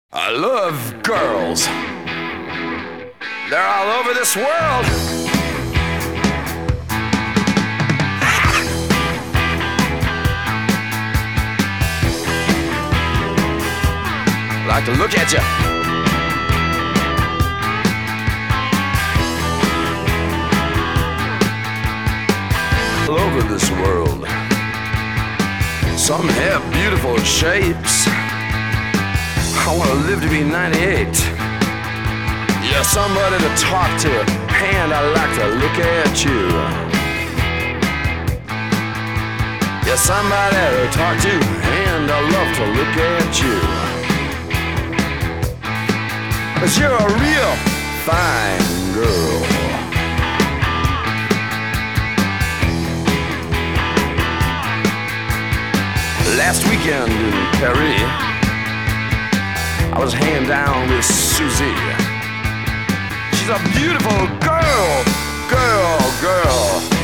I love girls. They're all over this world. Like to look at you. All over this world. Some have beautiful shapes. I want to live to be 98. Yeah, somebody to talk to, and I like to look at you. Yeah, somebody to talk to, and I love to look at you. 'Cause you're a real fine girl. Last weekend in Paris, I was hand down with Susie. She's a beautiful girl.